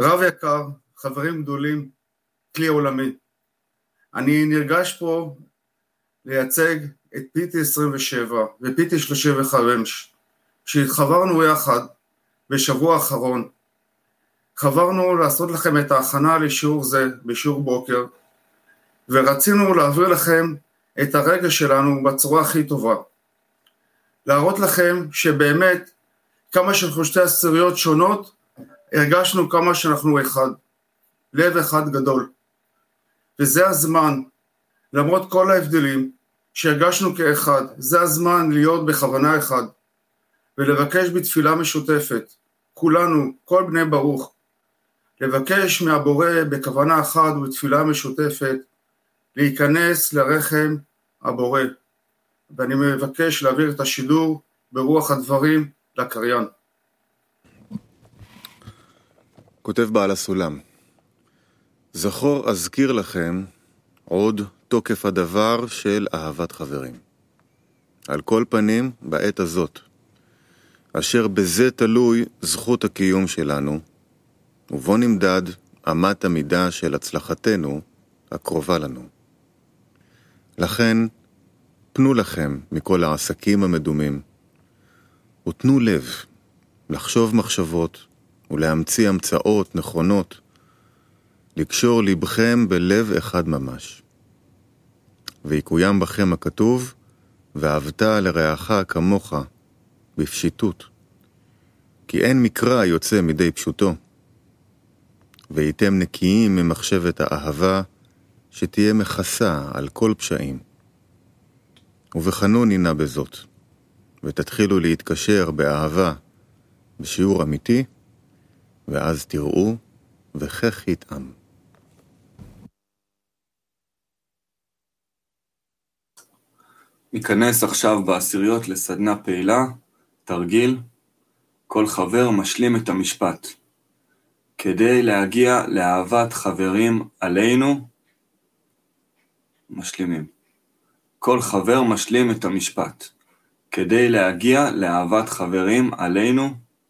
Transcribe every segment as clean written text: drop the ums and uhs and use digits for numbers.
רב יקר, חברים גדולים, כלי עולמי. אני נרגש פה לייצג את פיטי 27 ופיטי 35, שהתחברנו יחד בשבוע האחרון. חברנו לעשות לכם את ההכנה לשיעור זה בשיעור בוקר, ורצינו להעביר לכם את הרגש שלנו בצורה הכי טובה. להראות לכם שבאמת כמה שאנחנו שתי עשיריות שונות, הרגשנו כמה שאנחנו אחד, לב אחד גדול. וזה הזמן, למרות כל ההבדלים, שהרגשנו כאחד, זה הזמן להיות בכוונה אחד, ולבקש בתפילה משותפת, כולנו, כל בני ברוך, לבקש מהבורא בכוונה אחת ובתפילה משותפת, להיכנס לרחם הבורא. ואני מבקש להעביר את השידור ברוח הדברים לקריין. כותב בעל הסולם, זכור אזכיר לכם עוד תוקף הדבר של אהבת חברים. על כל פנים בעת הזאת, אשר בזה תלוי זכות הקיום שלנו, ובו נמדד אמת המידה של הצלחתנו הקרובה לנו. לכן, פנו לכם מכל העסקים המדומים, ותנו לב לחשוב מחשבות ולהמציא המצאות נכונות, לקשור לבכם בלב אחד ממש. ויקוים בכם הכתוב, ואהבת לרעך כמוך, בפשיטות. כי אין מקרא יוצא מדי פשוטו. והייתם נקיים ממחשבת האהבה, שתהיה מכסה על כל פשעים. ובחנון הנה בזאת, ותתחילו להתקשר באהבה, בשיעור אמיתי, ואז תראו, וכך יתאם. ניכנס עכשיו בעשיריות לסדנה פעילה, תרגיל, כל חבר משלים את המשפט. כדי להגיע לאהבת חברים עלינו, משלימים. כל חבר משלים את המשפט. כדי להגיע לאהבת חברים עלינו,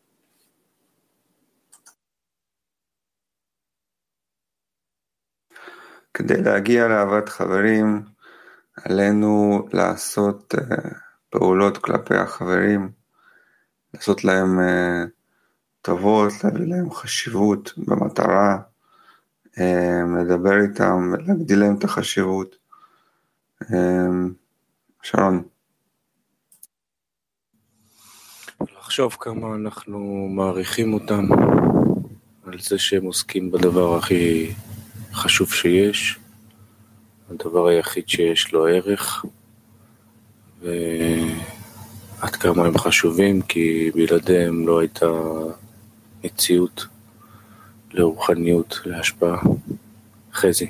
כדי להגיע לאהבת חברים, עלינו לעשות פעולות כלפי החברים, לעשות להם טובות, להביא להם חשיבות במטרה, לדבר איתם ולהגדיל להם את החשיבות. שרון. לחשוב כמה אנחנו מעריכים אותם על זה שהם עוסקים בדבר הכי חשוב שיש, הדבר היחיד שיש לו ערך, ועד כמה הם חשובים, כי בלעדיהם לא הייתה מציאות לרוחניות, להשפעה. חזי.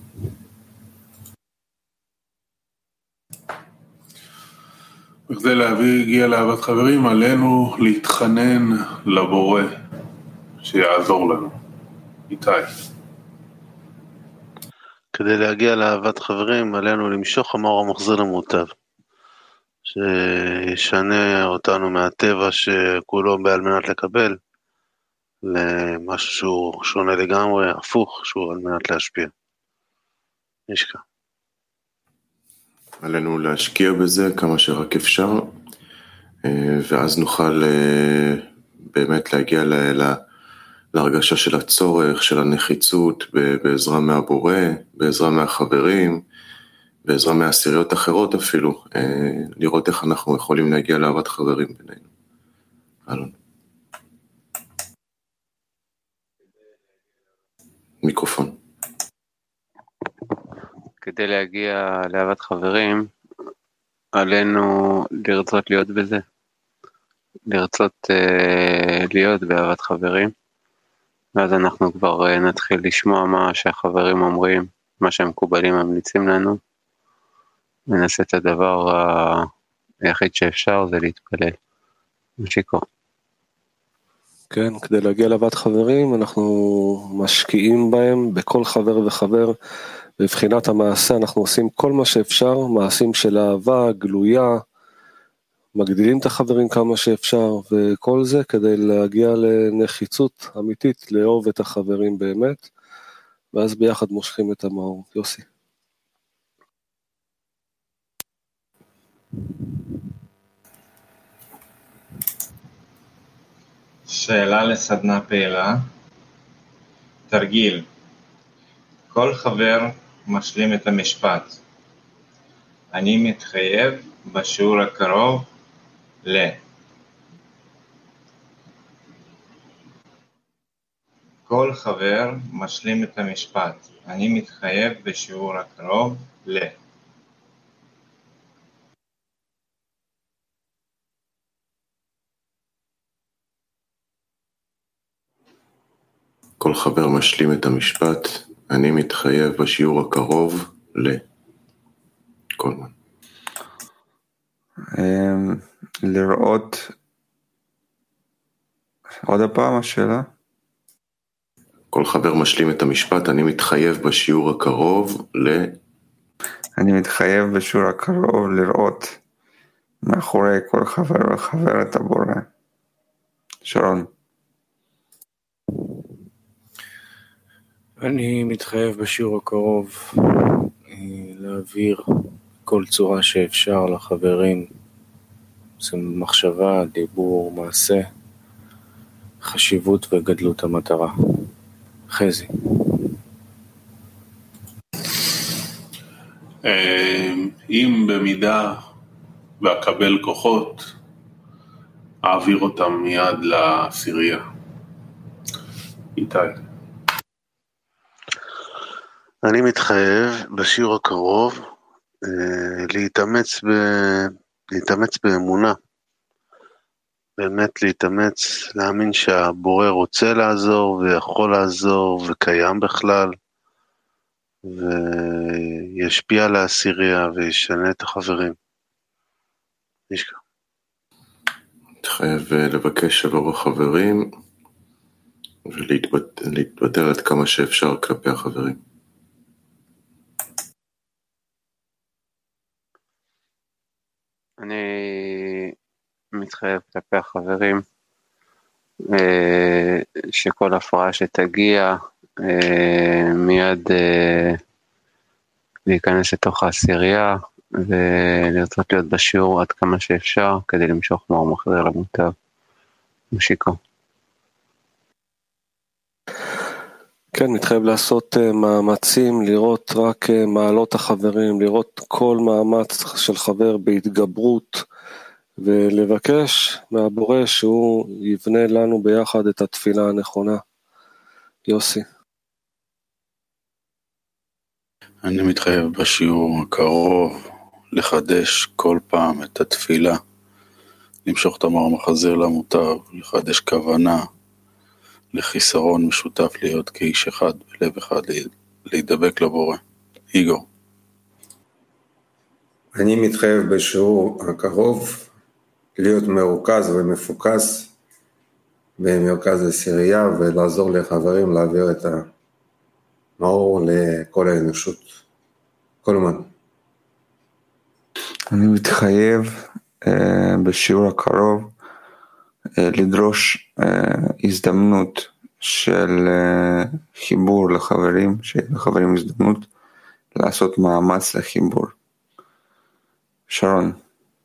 בכדי להגיע לאהבת חברים, עלינו להתחנן לבורא שיעזור לנו. איתי. כדי להגיע לאהבת חברים, עלינו למשוך המאור המחזיר למוטב, שישנה אותנו מהטבע שכולו בעל מנת לקבל, למשהו שהוא שונה לגמרי, הפוך, שהוא על מנת להשפיע. נשקע. עלינו להשקיע בזה כמה שרק אפשר, ואז נוכל באמת להגיע להרגשה של הצורך, של הנחיצות, בעזרה מהבורא, בעזרה מהחברים, בעזרה מהעשיריות אחרות אפילו, לראות איך אנחנו יכולים להגיע לאהבת חברים בינינו. אלון. מיקרופון. כדי להגיע לאהבת חברים, עלינו לרצות להיות בזה. לרצות להיות באהבת חברים. ואז אנחנו כבר נתחיל לשמוע מה שהחברים אומרים, מה שהמקובלים ממליצים לנו. ננסה את הדבר היחיד שאפשר, זה להתפלל. משיקו. כן, כדי להגיע לאהבת חברים, אנחנו משקיעים בהם, בכל חבר וחבר, בבחינת המעשה, אנחנו עושים כל מה שאפשר, מעשים של אהבה, גלויה, מגדילים את החברים כמה שאפשר, וכל זה כדי להגיע לנחיצות אמיתית, לאהוב את החברים באמת, ואז ביחד מושכים את המאור. יוסי. שאלה לסדנה פעילה. תרגיל. כל חבר משלים את המשפט. אני מתחייב בשיעור הקרוב ל... כל חבר משלים את המשפט. אני מתחייב בשיעור הקרוב ל... כל חבר משלים את המשפט, אני מתחייב בשיעור הקרוב ל... קולמן. לראות, עוד הפעם השאלה? כל חבר משלים את המשפט, אני מתחייב בשיעור הקרוב ל... אני מתחייב בשיעור הקרוב לראות מאחורי כל חבר וחבר את הבורא. שרון. אני מתחייב בשיעור הקרוב להעביר כל צורה שאפשר לחברים, זה מחשבה, דיבור, מעשה, חשיבות וגדלות המטרה. חזי. אם במידה ואקבל כוחות, אעביר אותם מיד לעשירייה. איתי. אני מתחייב בשיעור הקרוב להתאמץ באמונה. באמת להתאמץ, להאמין שהבורא רוצה לעזור ויכול לעזור וקיים בכלל, וישפיע על העשירייה וישנה את החברים. נשכח. מתחייב לבקש עבור החברים ולהתבטל עד כמה שאפשר כלפי החברים. אני מתחייב כלפי החברים שכל הפרעה שתגיע מיד להיכנס לתוך העשירייה ולרצות להיות בשיעור עד כמה שאפשר כדי למשוך מאור מחזיר למוטב. משיקו. כן, מתחייב לעשות מאמצים, לראות רק מעלות החברים, לראות כל מאמץ של חבר בהתגברות, ולבקש מהבורא שהוא יבנה לנו ביחד את התפילה הנכונה. יוסי. אני מתחייב בשיעור הקרוב לחדש כל פעם את התפילה, למשוך את המאור מחזיר למוטב, לחדש כוונה, לחיסרון משותף להיות כאיש אחד, בלב אחד, להידבק לבורא. איגור. אני מתחייב בשיעור הקרוב להיות מרוכז ומפוקס במרכז העשירייה ולעזור לחברים להעביר את המאור לכל האנושות. קולמן. אני מתחייב בשיעור הקרוב לדרוש הזדמנות של חיבור לחברים, שיהיה לחברים הזדמנות לעשות מאמץ לחיבור. שרון.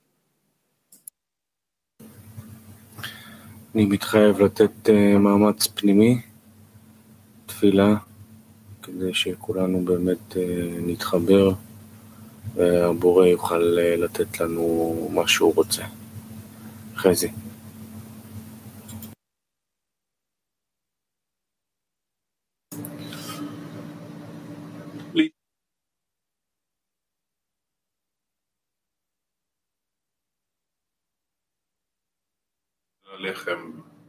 אני מתחייב לתת מאמץ פנימי, תפילה, כדי שכולנו באמת נתחבר והבורא יוכל לתת לנו מה שהוא רוצה. חזי. לחם.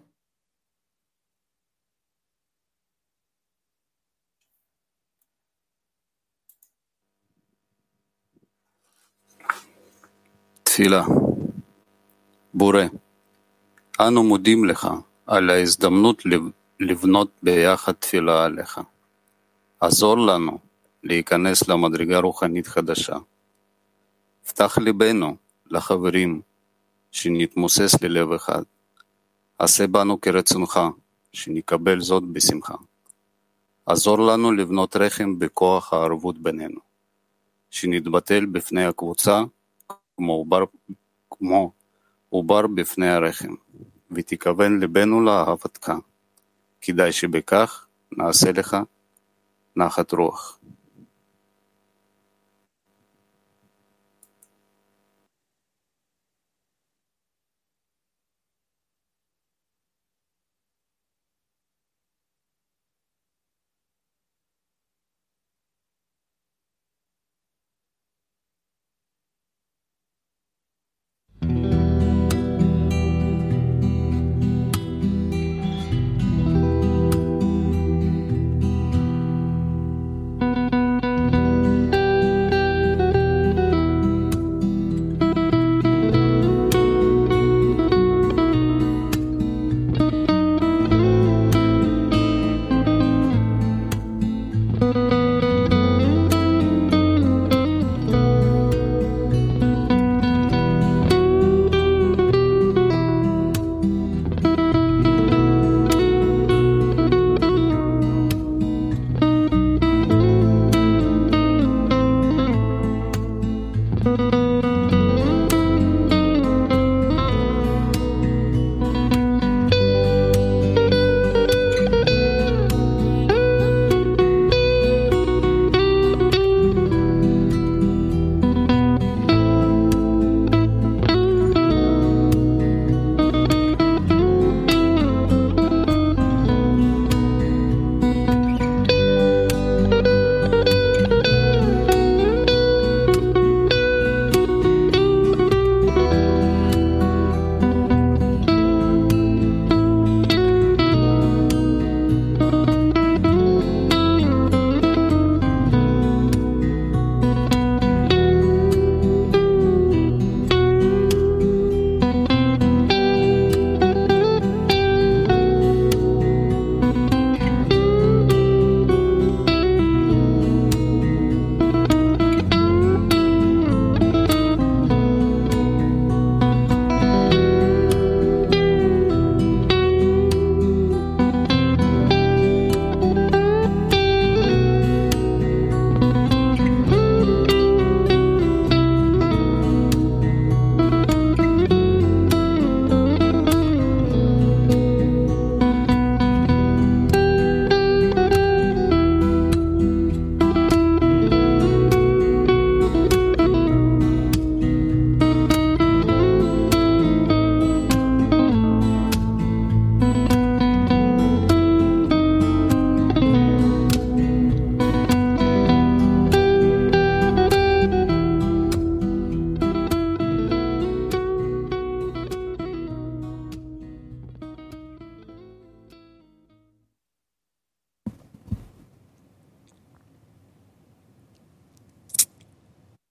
תפילה. בורא, אנו מודים לך על ההזדמנות לבנות ביחד תפילה עליך. עזור לנו להיכנס למדרגה רוחנית חדשה. פתח ליבנו לחברים שנתמוסס בלב אחד. עשה בנו כרצונך, שנקבל זאת בשמחה. עזור לנו לבנות רחם בכוח הערבות בינינו, שנתבטל בפני הקבוצה כמו עובר בפני הרחם, ותכוון לבנו לאהבתך. כדאי שבכך נעשה לך נחת רוח. thank you